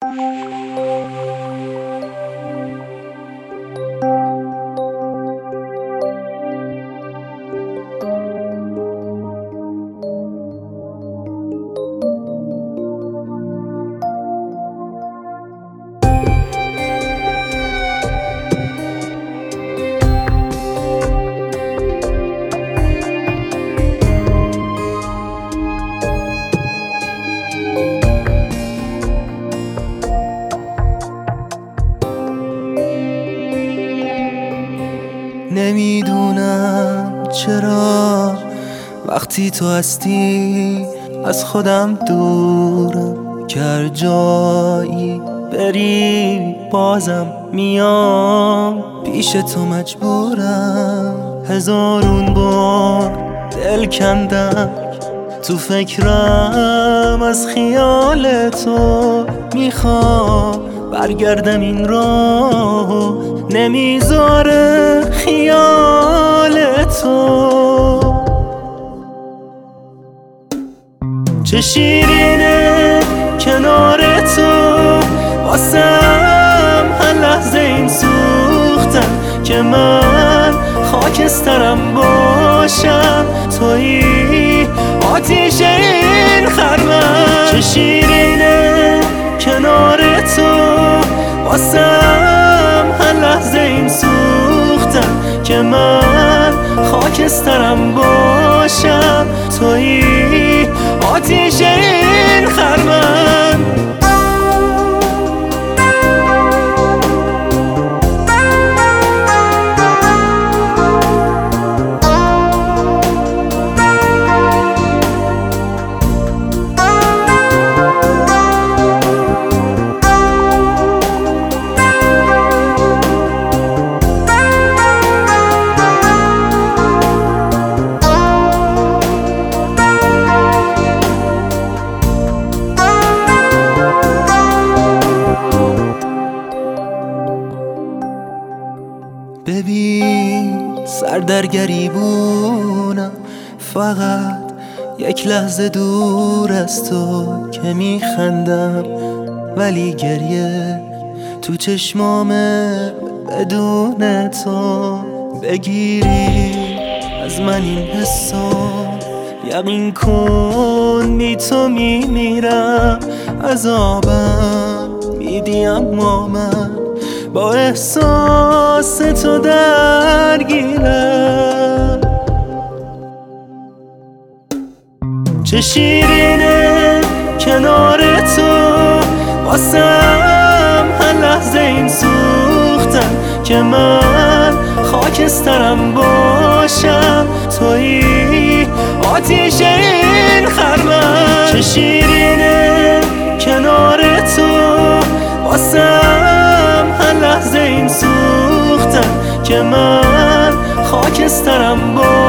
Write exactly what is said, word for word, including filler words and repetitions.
نمیدونم چرا وقتی تو هستی از خودم دورم، که هر جایی بری بازم میام پیش تو، مجبورم هزارون بار دل کندم تو فکرم از خیال تو، میخوام برگردم این راه نمیذاره خیال تو. چه شیرینه کنار تو، واسم هر لحظه این سوختن که من خاکسترم باشم، تویی آتیش این خرمن. چه شیرینه کنار تو، واسم هر لحظه این سوختن که من خاکسترم باشم، تویی آتیش این خرمن. ببین سر در گریبونم، فقط یک لحظه دور از تو که میخندم، ولی گریه تو چشمامه بدون تو. بگیری از من این حسو، یقین کن بی تو میمیرم، عذابم میدی اما من با احساس تو درگیرم. چه شیرینه کنار تو، واسم هر لحظه این سوختن که من خاکسترم باشم، تویی آتیش این خرمن. چه شیرینه کنار تو، واسم هر لحظه این سوختن که من خاکسترم باشم،